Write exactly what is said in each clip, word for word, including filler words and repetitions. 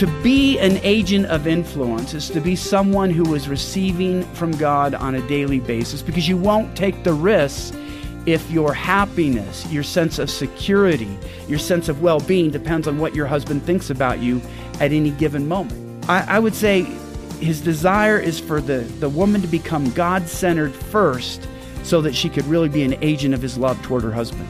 To be an agent of influence is to be someone who is receiving from God on a daily basis, because you won't take the risks if your happiness, your sense of security, your sense of well-being depends on what your husband thinks about you at any given moment. I, I would say his desire is for the, the woman to become God-centered first so that she could really be an agent of his love toward her husband.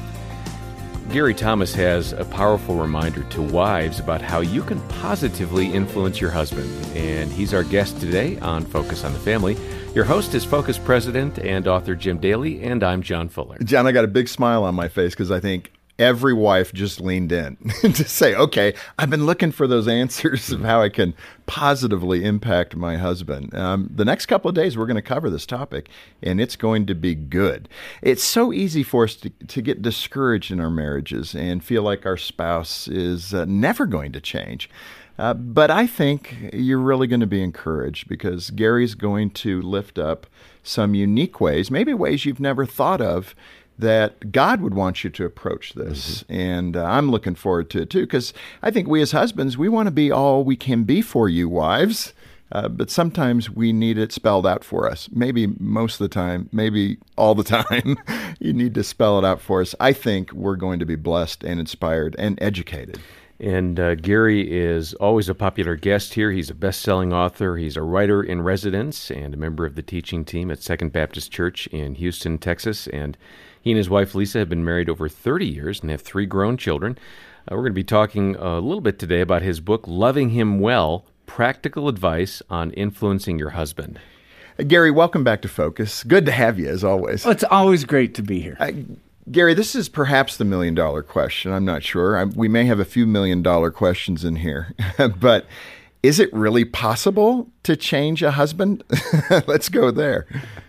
Gary Thomas has a powerful reminder to wives about how you can positively influence your husband. And he's our guest today on Focus on the Family. Your host is Focus President and author Jim Daly, and I'm John Fuller. John, I got a big smile on my face because I think every wife just leaned in to say, okay, I've been looking for those answers of how I can positively impact my husband. Um, the next couple of days, we're going to cover this topic, and it's going to be good. It's so easy for us to, to get discouraged in our marriages and feel like our spouse is uh, never going to change. Uh, but I think you're really going to be encouraged because Gary's going to lift up some unique ways, maybe ways you've never thought of, that God would want you to approach this. Mm-hmm. And uh, I'm looking forward to it too, because I think we as husbands, we want to be all we can be for you, wives. Uh, but sometimes we need it spelled out for us. Maybe most of the time, maybe all the time, you need to spell it out for us. I think we're going to be blessed and inspired and educated. And uh, Gary is always a popular guest here. He's a best-selling author. He's a writer in residence and a member of the teaching team at Second Baptist Church in Houston, Texas. And he and his wife, Lisa, have been married over thirty years and have three grown children. Uh, we're going to be talking a little bit today about his book, Loving Him Well, Practical Advice on Influencing Your Husband. Uh, Gary, welcome back to Focus. Good to have you, as always. Well, it's always great to be here. Uh, Gary, this is perhaps the million-dollar question. I'm not sure. I, we may have a few million-dollar questions in here. But is it really possible to change a husband? Let's go there.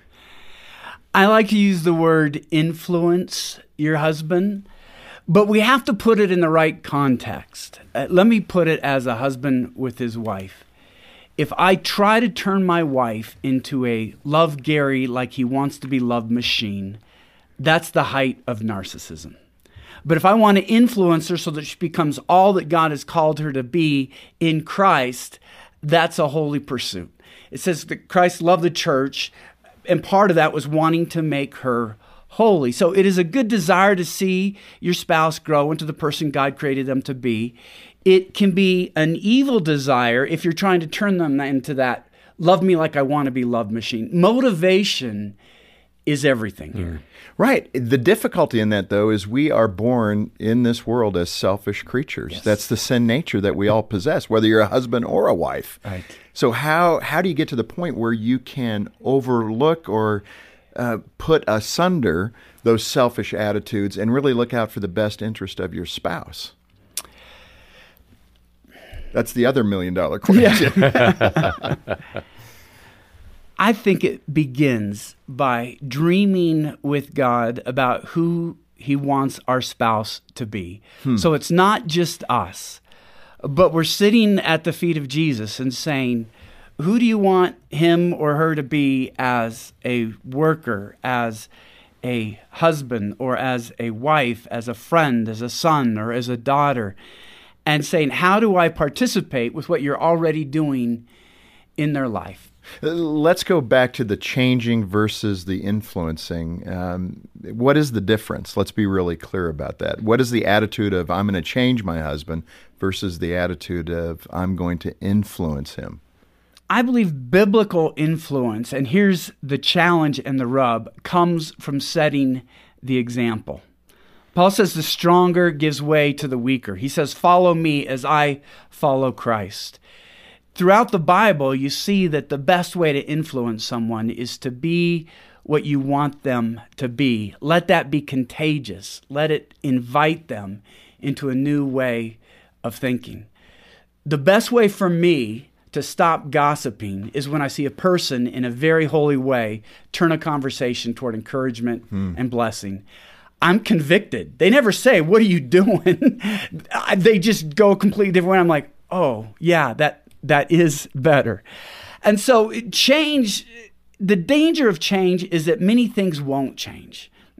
I like to use the word influence your husband, but we have to put it in the right context. Uh, let me put it as a husband with his wife. If I try to turn my wife into a love Gary like he wants to be loved machine, that's the height of narcissism. But if I want to influence her so that she becomes all that God has called her to be in Christ, that's a holy pursuit. It says that Christ loved the church, and part of that was wanting to make her holy. So it is a good desire to see your spouse grow into the person God created them to be. It can be an evil desire if you're trying to turn them into that love me like I want to be loved machine. Motivation is everything here. Right. The difficulty in that, though, is we are born in this world as selfish creatures. Yes. That's the sin nature that we all possess, whether you're a husband or a wife. Right. So how how do you get to the point where you can overlook or uh, put asunder those selfish attitudes and really look out for the best interest of your spouse? That's the other million-dollar question. Yeah. I think it begins by dreaming with God about who He wants our spouse to be. Hmm. So it's not just us, but we're sitting at the feet of Jesus and saying, who do you want him or her to be as a worker, as a husband, or as a wife, as a friend, as a son, or as a daughter? And saying, how do I participate with what you're already doing in their life? Let's go back to the changing versus the influencing. Um, what is the difference? Let's be really clear about that. What is the attitude of I'm going to change my husband versus the attitude of I'm going to influence him? I believe biblical influence, and here's the challenge and the rub, comes from setting the example. Paul says the stronger gives way to the weaker. He says, follow me as I follow Christ. Throughout the Bible, you see that the best way to influence someone is to be what you want them to be. Let that be contagious. Let it invite them into a new way of thinking. The best way for me to stop gossiping is when I see a person in a very holy way turn a conversation toward encouragement hmm. and blessing. I'm convicted. They never say, what are you doing? They just go a completely different way. I'm like, oh, yeah, that That is better. And so change, the danger of change is that many things won't change.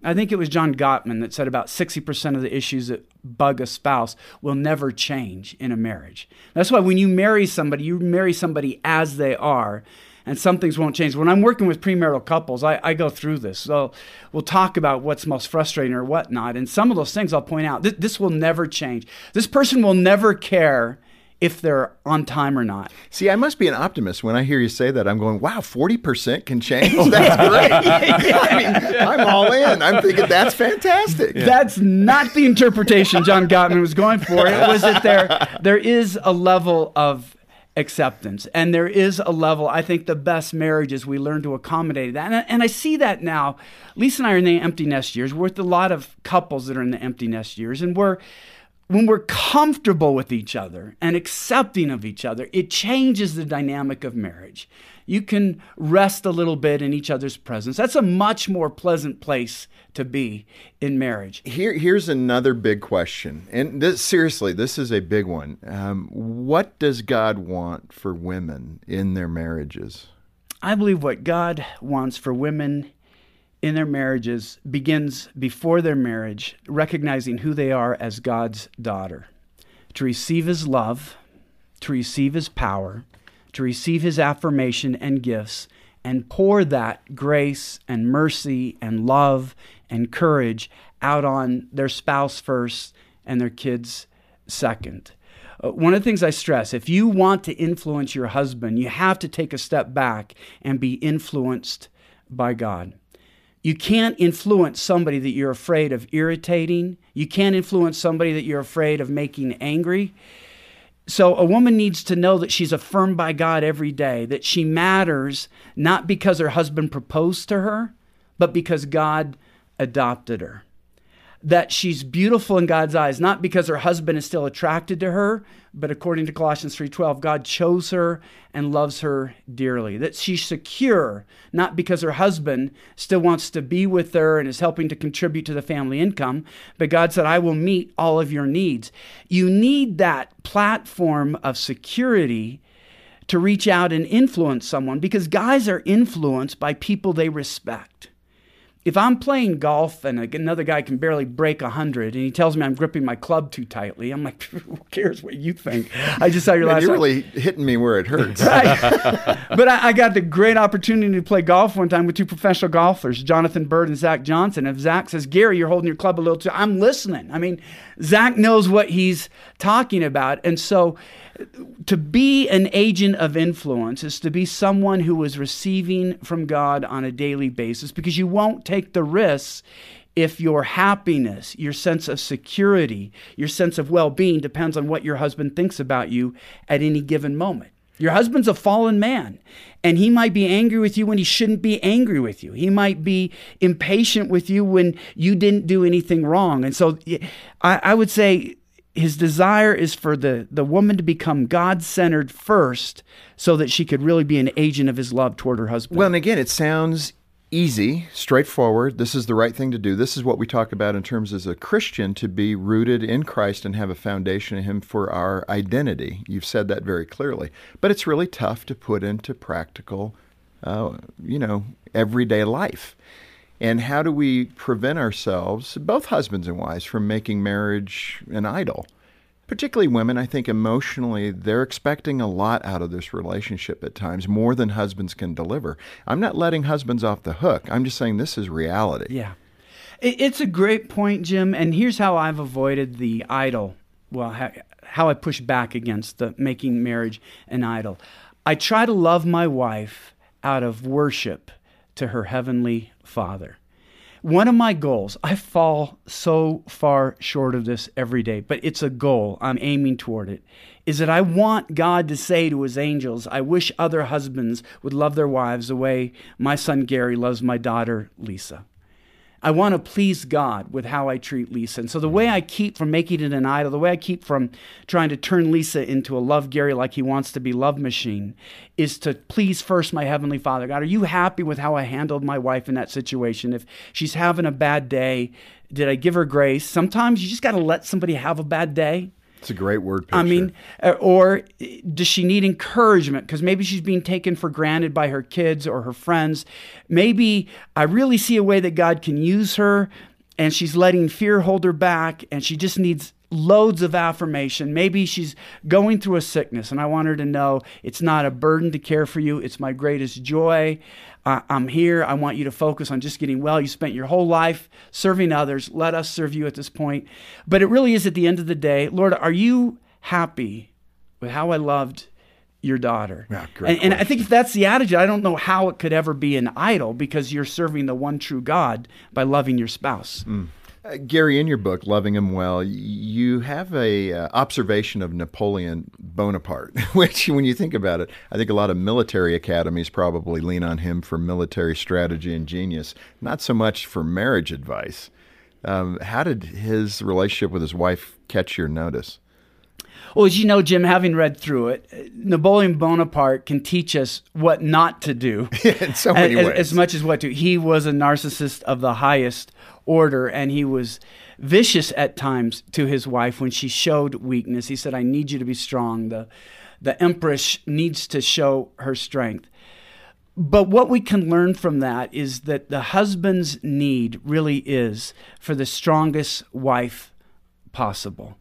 I think it was John Gottman that said about sixty percent of the issues that bug a spouse will never change in a marriage. That's why when you marry somebody, you marry somebody as they are, and some things won't change. When I'm working with premarital couples, I, I go through this. So we'll talk about what's most frustrating or whatnot, and some of those things I'll point out. This, this will never change. This person will never care if they're on time or not. See, I must be an optimist. When I hear you say that, I'm going, wow, forty percent can change? That's great. I mean, I'm all in. I'm thinking that's fantastic. Yeah. That's not the interpretation John Gottman was going for. It was that there, there is a level of acceptance, and there is a level, I think the best marriages, we learn to accommodate that. And I, and I see that now. Lisa and I are in the empty nest years. We're with a lot of couples that are in the empty nest years, and we're when we're comfortable with each other and accepting of each other, it changes the dynamic of marriage. You can rest a little bit in each other's presence. That's a much more pleasant place to be in marriage. Here, here's another big question. And this, seriously, this is a big one. Um, what does God want for women in their marriages? I believe what God wants for women in their marriages begins before their marriage, recognizing who they are as God's daughter, to receive his love, to receive his power, to receive his affirmation and gifts, and pour that grace and mercy and love and courage out on their spouse first and their kids second. Uh, one of the things I stress, if you want to influence your husband, you have to take a step back and be influenced by God. You can't influence somebody that you're afraid of irritating. You can't influence somebody that you're afraid of making angry. So a woman needs to know that she's affirmed by God every day, that she matters not because her husband proposed to her, but because God adopted her. That she's beautiful in God's eyes, not because her husband is still attracted to her, but according to Colossians three twelve, God chose her and loves her dearly. That she's secure, not because her husband still wants to be with her and is helping to contribute to the family income, but God said, I will meet all of your needs. You need that platform of security to reach out and influence someone, because guys are influenced by people they respect. If I'm playing golf and another guy can barely break one hundred and he tells me I'm gripping my club too tightly, I'm like, who cares what you think? I just saw your Man, last You're really hitting me where it hurts. Right. But I, I got the great opportunity to play golf one time with two professional golfers, Jonathan Bird and Zach Johnson. If Zach says, Gary, you're holding your club a little too, I'm listening. I mean, Zach knows what he's talking about. And so to be an agent of influence is to be someone who is receiving from God on a daily basis, because you won't take the risks if your happiness, your sense of security, your sense of well-being depends on what your husband thinks about you at any given moment. Your husband's a fallen man, and he might be angry with you when he shouldn't be angry with you. He might be impatient with you when you didn't do anything wrong. And so I, I would say his desire is for the, the woman to become God-centered first so that she could really be an agent of his love toward her husband. Well, and again, it sounds easy, straightforward. This is the right thing to do. This is what we talk about in terms as a Christian, to be rooted in Christ and have a foundation in him for our identity. You've said that very clearly. But it's really tough to put into practical, uh, you know, everyday life. And how do we prevent ourselves, both husbands and wives, from making marriage an idol? Particularly women, I think emotionally, they're expecting a lot out of this relationship at times, more than husbands can deliver. I'm not letting husbands off the hook. I'm just saying this is reality. Yeah. It's a great point, Jim. And here's how I've avoided the idol. Well, how I push back against the making marriage an idol. I try to love my wife out of worship to her heavenly Father. One of my goals, I fall so far short of this every day, but it's a goal. I'm aiming toward it, is that I want God to say to his angels, I wish other husbands would love their wives the way my son Gary loves my daughter Lisa. I want to please God with how I treat Lisa. And so the way I keep from making it an idol, the way I keep from trying to turn Lisa into a love Gary like he wants to be love machine, is to please first my heavenly Father. God, are you happy with how I handled my wife in that situation? If she's having a bad day, did I give her grace? Sometimes you just got to let somebody have a bad day. It's a great word picture. I mean, or does she need encouragement? Because maybe she's being taken for granted by her kids or her friends. Maybe I really see a way that God can use her, and she's letting fear hold her back, and she just needs loads of affirmation. Maybe she's going through a sickness, and I want her to know it's not a burden to care for you. It's my greatest joy. Uh, I'm here. I want you to focus on just getting well. You spent your whole life serving others. Let us serve you at this point. But it really is at the end of the day, Lord, are you happy with how I loved your daughter? Yeah, great and, and I think if that's the attitude, I don't know how it could ever be an idol, because you're serving the one true God by loving your spouse. Mm. Uh, Gary, in your book, Loving Him Well, you have a uh, observation of Napoleon Bonaparte, which, when you think about it, I think a lot of military academies probably lean on him for military strategy and genius, not so much for marriage advice. Um, how did his relationship with his wife catch your notice? Well, as you know, Jim, having read through it, Napoleon Bonaparte can teach us what not to do. In so many as, ways. As much as what to. He was a narcissist of the highest order, and he was vicious at times to his wife when she showed weakness. He said, I need you to be strong. The, the empress needs to show her strength. But what we can learn from that is that the husband's need really is for the strongest wife possible.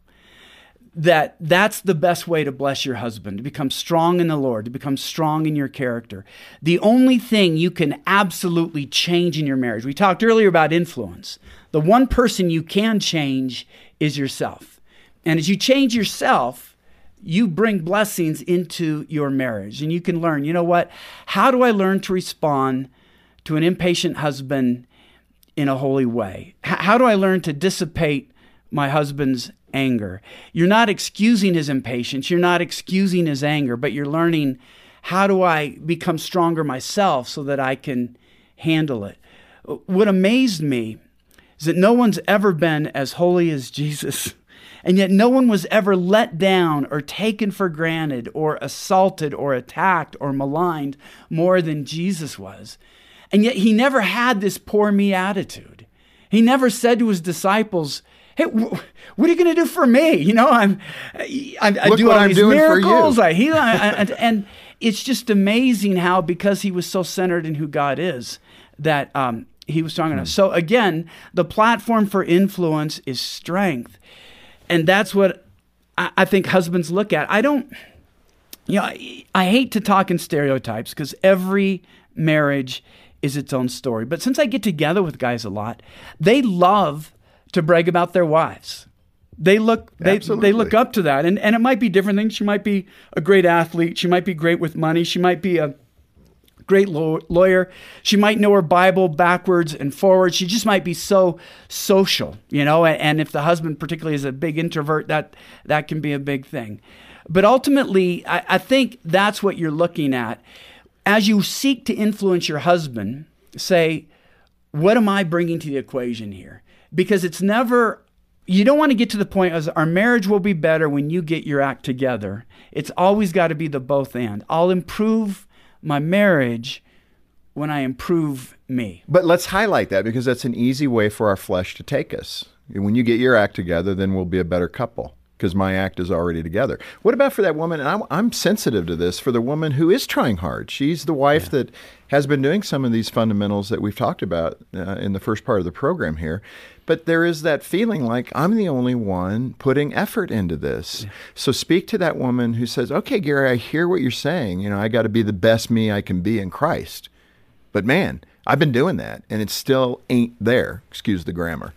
That that's the best way to bless your husband, to become strong in the Lord, to become strong in your character. The only thing you can absolutely change in your marriage, we talked earlier about influence. The one person you can change is yourself. And as you change yourself, you bring blessings into your marriage. And you can learn, you know what? How do I learn to respond to an impatient husband in a holy way? H- how do I learn to dissipate my husband's anger? You're not excusing his impatience. You're not excusing his anger, but you're learning, how do I become stronger myself so that I can handle it? What amazed me is that no one's ever been as holy as Jesus. And yet no one was ever let down or taken for granted or assaulted or attacked or maligned more than Jesus was. And yet he never had this poor me attitude. He never said to his disciples, hey, what are you going to do for me? You know, I'm, I, I Look do what all I'm these doing for miracles. you. I heal. I, and, and it's just amazing how, because he was so centered in who God is, that um, he was strong enough. So again, the platform for influence is strength. And that's what I, I think husbands look at. I don't, you know, I, I hate to talk in stereotypes, because every marriage is its own story. But since I get together with guys a lot, they love to brag about their wives. They look they, they look up to that. And, and it might be different things. She might be a great athlete. She might be great with money. She might be a great law- lawyer. She might know her Bible backwards and forwards. She just might be so social, you know, and, and if the husband particularly is a big introvert, that that can be a big thing. But ultimately, I, I think that's what you're looking at. As you seek to influence your husband, say, what am I bringing to the equation here? Because it's never, you don't want to get to the point as our marriage will be better when you get your act together. It's always got to be the both and. I'll improve my marriage when I improve me. But let's highlight that, because that's an easy way for our flesh to take us. When you get your act together, then we'll be a better couple, because my act is already together. What about for that woman, and I'm, I'm sensitive to this, for the woman who is trying hard? She's the wife yeah. that has been doing some of these fundamentals that we've talked about uh, in the first part of the program here. But there is that feeling like, I'm the only one putting effort into this. Yeah. So speak to that woman who says, okay, Gary, I hear what you're saying. You know, I got to be the best me I can be in Christ. But man, I've been doing that, and it still ain't there. Excuse the grammar.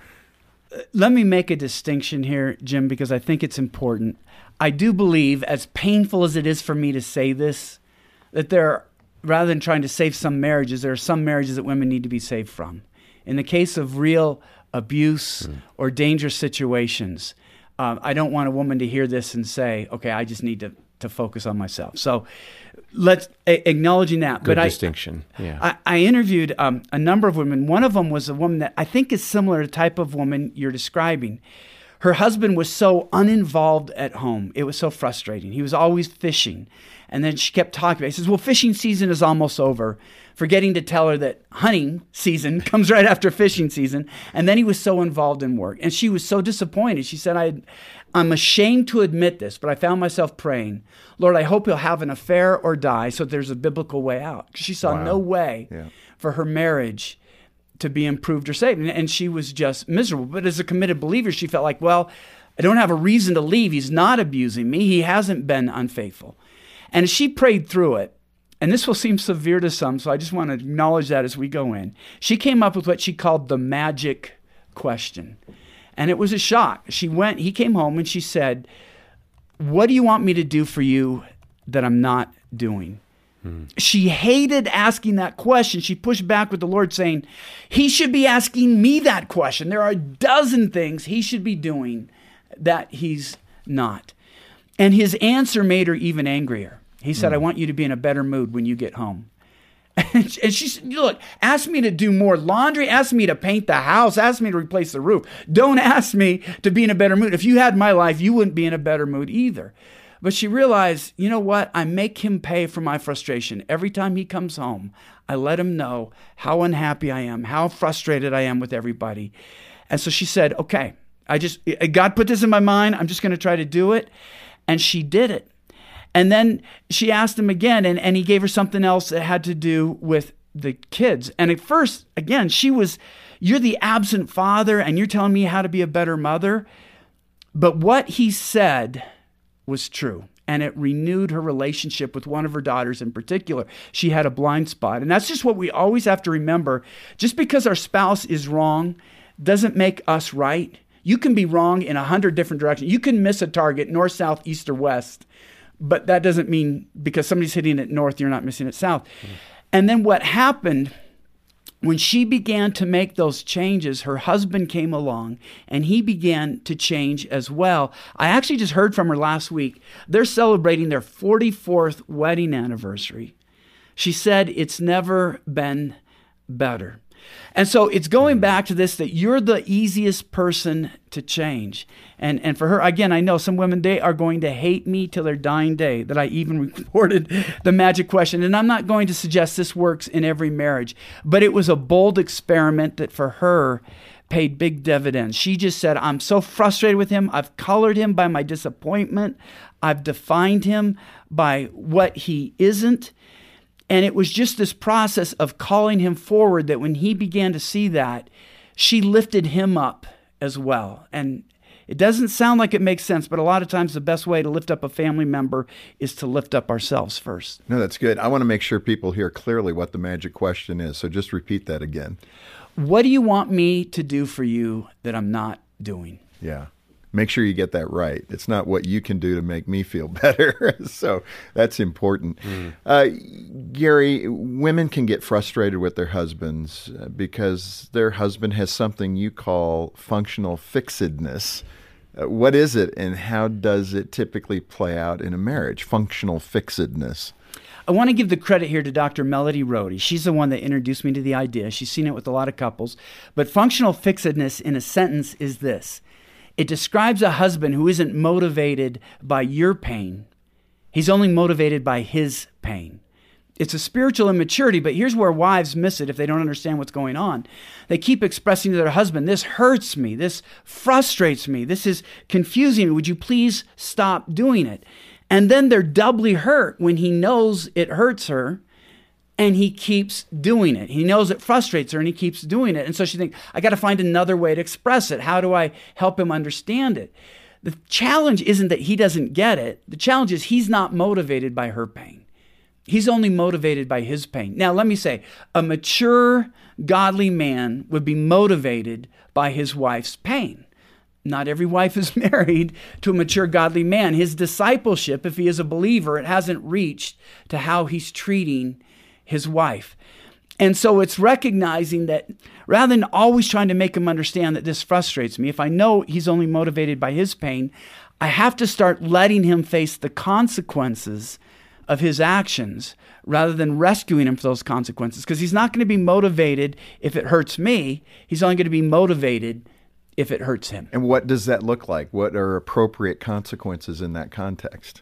Let me make a distinction here, Jim, because I think it's important. I do believe, as painful as it is for me to say this, that there are, rather than trying to save some marriages, there are some marriages that women need to be saved from. In the case of real abuse mm. or dangerous situations, um, I don't want a woman to hear this and say, okay, I just need to, to focus on myself. So let's, a- acknowledging that. Good but distinction, I, yeah. I, I interviewed um, a number of women. One of them was a woman that I think is similar to the type of woman you're describing. Her husband was so uninvolved at home. It was so frustrating. He was always fishing. And then she kept talking about it. He says, well, fishing season is almost over, forgetting to tell her that hunting season comes right after fishing season. And then he was so involved in work. And she was so disappointed. She said, I, I'm ashamed to admit this, but I found myself praying, Lord, I hope he'll have an affair or die so there's a biblical way out. She saw Wow. no way Yeah. for her marriage to be improved or saved. And, and she was just miserable. But as a committed believer, she felt like, well, I don't have a reason to leave. He's not abusing me. He hasn't been unfaithful. And as she prayed through it, and this will seem severe to some, so I just want to acknowledge that as we go in, she came up with what she called the magic question. And it was a shock. She went, he came home and she said, what do you want me to do for you that I'm not doing? Hmm. She hated asking that question. She pushed back with the Lord saying, he should be asking me that question. There are a dozen things he should be doing that he's not. And his answer made her even angrier. He said, I want you to be in a better mood when you get home. And she said, look, ask me to do more laundry. Ask me to paint the house. Ask me to replace the roof. Don't ask me to be in a better mood. If you had my life, you wouldn't be in a better mood either. But she realized, you know what? I make him pay for my frustration. Every time he comes home, I let him know how unhappy I am, how frustrated I am with everybody. And so she said, okay, I just, God put this in my mind. I'm just going to try to do it. And she did it. And then she asked him again, and, and he gave her something else that had to do with the kids. And at first, again, she was, you're the absent father, and you're telling me how to be a better mother. But what he said was true, and it renewed her relationship with one of her daughters in particular. She had a blind spot. And that's just what we always have to remember. Just because our spouse is wrong doesn't make us right. You can be wrong in a hundred different directions. You can miss a target, north, south, east, or west. But that doesn't mean because somebody's hitting it north, you're not missing it south. Mm. And then what happened when she began to make those changes, her husband came along and he began to change as well. I actually just heard from her last week. They're celebrating their forty-fourth wedding anniversary. She said it's never been better. And so it's going back to this, that you're the easiest person to change. And and for her, again, I know some women, they are going to hate me till their dying day that I even recorded the magic question. And I'm not going to suggest this works in every marriage, but it was a bold experiment that for her paid big dividends. She just said, I'm so frustrated with him. I've colored him by my disappointment. I've defined him by what he isn't. And it was just this process of calling him forward that when he began to see that, she lifted him up as well. And it doesn't sound like it makes sense, but a lot of times the best way to lift up a family member is to lift up ourselves first. No, that's good. I want to make sure people hear clearly what the magic question is. So just repeat that again. What do you want me to do for you that I'm not doing? Yeah. Make sure you get that right. It's not what you can do to make me feel better. So that's important. Mm. Uh, Gary, women can get frustrated with their husbands because their husband has something you call functional fixedness. Uh, what is it, and how does it typically play out in a marriage, functional fixedness? I want to give the credit here to Doctor Melody Rohde. She's the one that introduced me to the idea. She's seen it with a lot of couples. But functional fixedness in a sentence is this. It describes a husband who isn't motivated by your pain. He's only motivated by his pain. It's a spiritual immaturity, but here's where wives miss it if they don't understand what's going on. They keep expressing to their husband, this hurts me, this frustrates me, this is confusing me. Would you please stop doing it? And then they're doubly hurt when he knows it hurts her and he keeps doing it. He knows it frustrates her and he keeps doing it. And so she thinks, I got to find another way to express it. How do I help him understand it? The challenge isn't that he doesn't get it. The challenge is he's not motivated by her pain. He's only motivated by his pain. Now, let me say, a mature, godly man would be motivated by his wife's pain. Not every wife is married to a mature, godly man. His discipleship, if he is a believer, it hasn't reached to how he's treating his wife. And so it's recognizing that rather than always trying to make him understand that this frustrates me, if I know he's only motivated by his pain, I have to start letting him face the consequences of his actions rather than rescuing him for those consequences. Because he's not going to be motivated if it hurts me. He's only going to be motivated if it hurts him. And what does that look like? What are appropriate consequences in that context?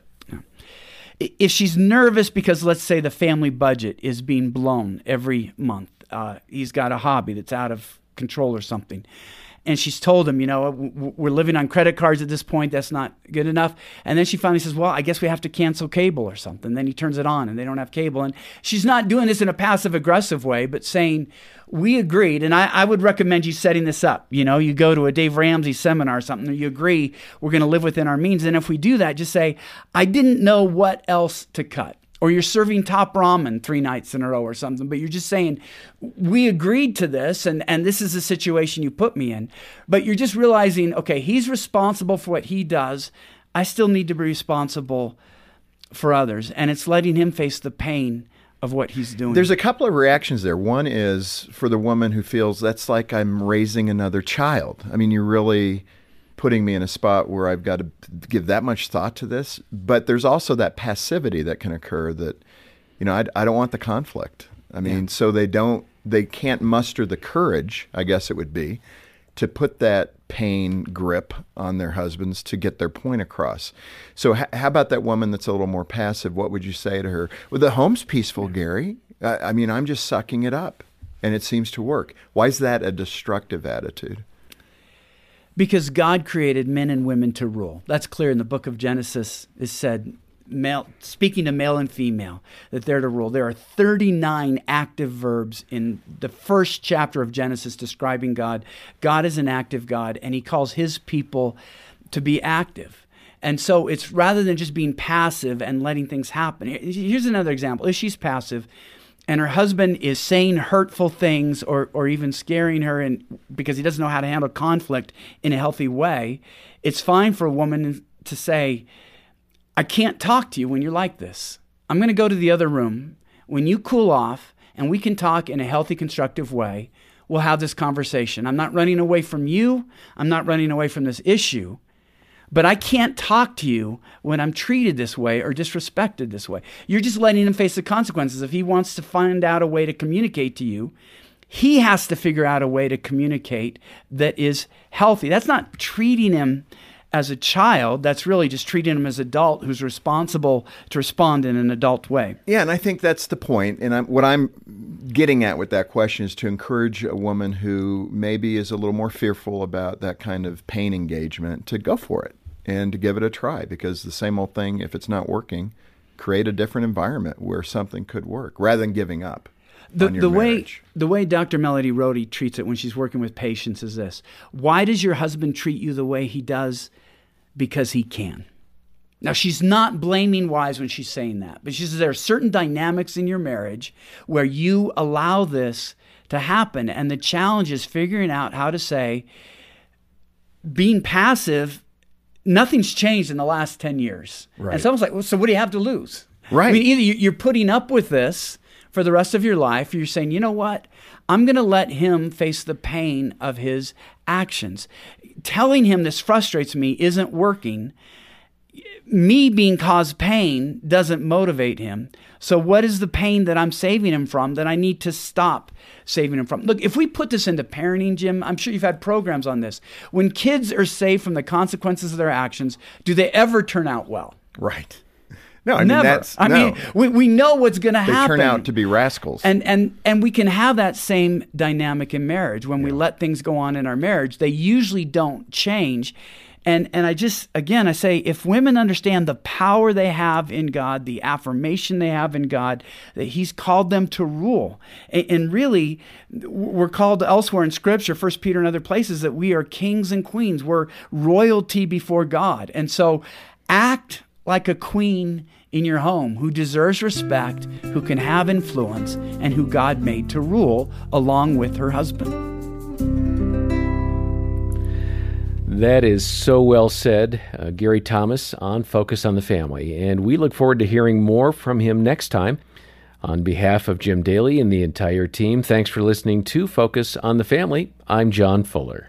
If she's nervous because, let's say, the family budget is being blown every month, uh, he's got a hobby that's out of control or something, and she's told him, you know, we're living on credit cards at this point, that's not good enough. And then she finally says, well, I guess we have to cancel cable or something. Then he turns it on and they don't have cable. And she's not doing this in a passive aggressive way, but saying, we agreed. And I, I would recommend you setting this up. You know, you go to a Dave Ramsey seminar or something, or you agree we're going to live within our means. And if we do that, just say, I didn't know what else to cut. Or you're serving top ramen three nights in a row or something, but you're just saying, we agreed to this, and, and this is the situation you put me in. But you're just realizing, okay, he's responsible for what he does. I still need to be responsible for others. And it's letting him face the pain of what he's doing. There's a couple of reactions there. One is for the woman who feels that's like I'm raising another child. I mean, you're really putting me in a spot where I've got to give that much thought to this. But there's also that passivity that can occur that, you know, I, I don't want the conflict. I mean, yeah. so they don't, they can't muster the courage, I guess it would be, to put that pain grip on their husbands to get their point across. So h- how about that woman that's a little more passive? What would you say to her? Well, the home's peaceful, Gary. I, I mean, I'm just sucking it up, and it seems to work. Why is that a destructive attitude? Because God created men and women to rule. That's clear in the book of Genesis. It said, male, speaking to male and female, that they're to rule. There are thirty-nine active verbs in the first chapter of Genesis describing God. God is an active God, and he calls his people to be active. And so it's rather than just being passive and letting things happen. Here's another example. If she's passive, and her husband is saying hurtful things or or even scaring her and because he doesn't know how to handle conflict in a healthy way, it's fine for a woman to say, I can't talk to you when you're like this. I'm going to go to the other room. When you cool off and we can talk in a healthy, constructive way, we'll have this conversation. I'm not running away from you. I'm not running away from this issue. But I can't talk to you when I'm treated this way or disrespected this way. You're just letting him face the consequences. If he wants to find out a way to communicate to you, he has to figure out a way to communicate that is healthy. That's not treating him as a child. That's really just treating him as an adult who's responsible to respond in an adult way. Yeah, and I think that's the point. And I'm, what I'm getting at with that question is to encourage a woman who maybe is a little more fearful about that kind of pain engagement to go for it and to give it a try, because the same old thing, if it's not working, create a different environment where something could work rather than giving up the, on your the marriage. Way, the way Doctor Melody Rohde treats it when she's working with patients is this. Why does your husband treat you the way he does? Because he can. Now, she's not blaming wives when she's saying that, but she says there are certain dynamics in your marriage where you allow this to happen, and the challenge is figuring out how to say, being passive, nothing's changed in the last ten years. Right. And someone's like, well, so what do you have to lose? Right. I mean, either you're putting up with this for the rest of your life, or you're saying, you know what? I'm going to let him face the pain of his actions. Telling him this frustrates me isn't working. Me being caused pain doesn't motivate him. So what is the pain that I'm saving him from that I need to stop saving him from? Look, if we put this into parenting, Jim, I'm sure you've had programs on this. When kids are saved from the consequences of their actions, do they ever turn out well? Right. No, I Never. mean, that's, I no. mean, we, we know what's going to happen. They turn out to be rascals. And and and we can have that same dynamic in marriage. When we let things go on in our marriage, they usually don't change. And and I just, again, I say, if women understand the power they have in God, the affirmation they have in God, that he's called them to rule. And, and really, we're called elsewhere in Scripture, First Peter and other places, that we are kings and queens. We're royalty before God. And so act like a queen in your home who deserves respect, who can have influence, and who God made to rule along with her husband. That is so well said. Uh, Gary Thomas on Focus on the Family. And we look forward to hearing more from him next time. On behalf of Jim Daly and the entire team, thanks for listening to Focus on the Family. I'm John Fuller.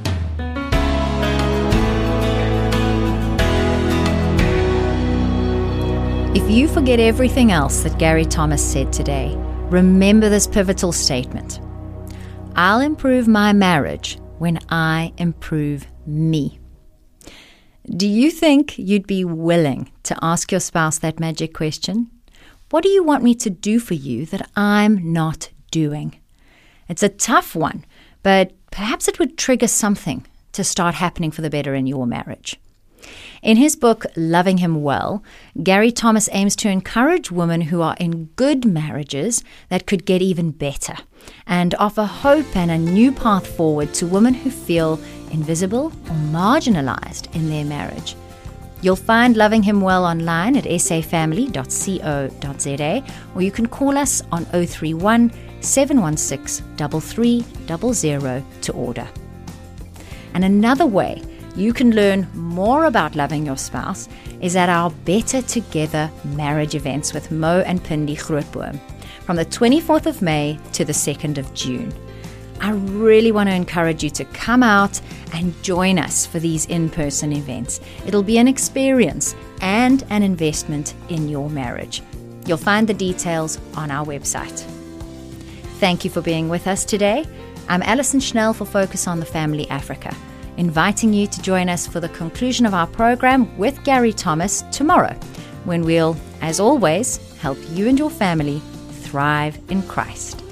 If you forget everything else that Gary Thomas said today, remember this pivotal statement. I'll improve my marriage when I improve me. Do you think you'd be willing to ask your spouse that magic question? What do you want me to do for you that I'm not doing? It's a tough one, but perhaps it would trigger something to start happening for the better in your marriage. In his book, Loving Him Well, Gary Thomas aims to encourage women who are in good marriages that could get even better and offer hope and a new path forward to women who feel invisible or marginalized in their marriage. You'll find Loving Him Well online at s a family dot co dot z a, or you can call us on oh three one, seven one six, three three zero zero to order. And another way you can learn more about loving your spouse is at our Better Together marriage events with Mo and Pindi Grootboom from the twenty-fourth of May to the second of June. I really want to encourage you to come out and join us for these in-person events. It'll be an experience and an investment in your marriage. You'll find the details on our website. Thank you for being with us today. I'm Alison Schnell for Focus on the Family Africa, inviting you to join us for the conclusion of our program with Gary Thomas tomorrow, when we'll, as always, help you and your family thrive in Christ.